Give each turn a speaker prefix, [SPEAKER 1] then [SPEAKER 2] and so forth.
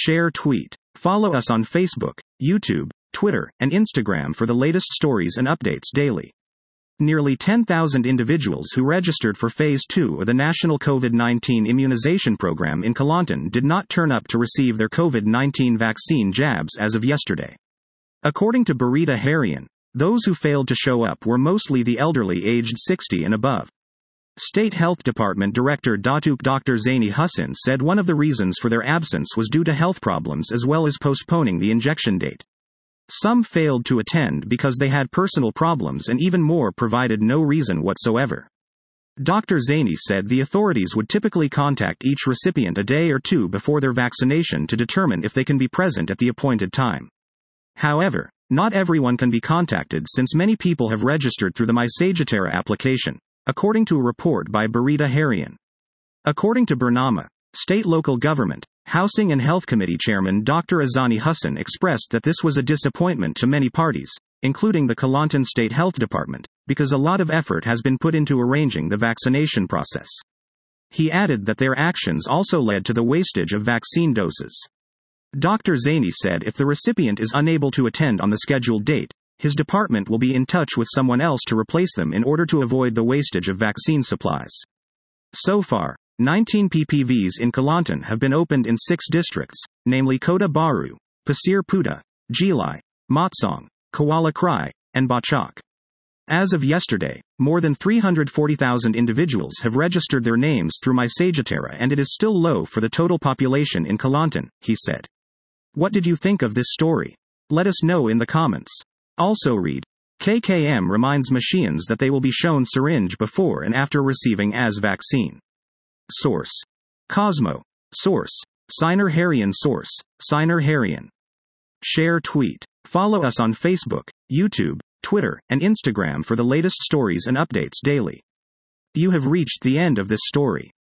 [SPEAKER 1] Share tweet. Follow us on Facebook, YouTube, Twitter, and Instagram for the latest stories and updates daily. Nearly 10,000 individuals who registered for Phase 2 of the National COVID-19 Immunization Program in Kelantan did not turn up to receive their COVID-19 vaccine jabs as of yesterday. According to Berita Harian, those who failed to show up were mostly the elderly aged 60 and above. State Health Department Director Datuk Dr. Zaini Hussain said one of the reasons for their absence was due to health problems as well as postponing the injection date. Some failed to attend because they had personal problems, and even more provided no reason whatsoever. Dr. Zaini said the authorities would typically contact each recipient a day or two before their vaccination to determine if they can be present at the appointed time. However, not everyone can be contacted since many people have registered through the MySagittara application, according to a report by Berita Harian. According to Bernama, State Local Government, Housing and Health Committee Chairman Dr. Azani Hussain expressed that this was a disappointment to many parties, including the Kelantan State Health Department, because a lot of effort has been put into arranging the vaccination process. He added that their actions also led to the wastage of vaccine doses. Dr. Zaini said if the recipient is unable to attend on the scheduled date, his department will be in touch with someone else to replace them in order to avoid the wastage of vaccine supplies. So far, 19 PPVs in Kelantan have been opened in 6 districts, namely Kota Baru, Pasir Putih, Jilai, Matsong, Kuala Krai, and Bachok. As of yesterday, more than 340,000 individuals have registered their names through MySagittara, and it is still low for the total population in Kelantan, he said. What did you think of this story? Let us know in the comments. Also read, KKM reminds Malaysians that they will be shown syringe before and after receiving AS vaccine. Source: Cosmo. Source: Signer Harian. Source: Signer Harian. Share tweet. Follow us on Facebook, YouTube, Twitter, and Instagram for the latest stories and updates daily. You have reached the end of this story.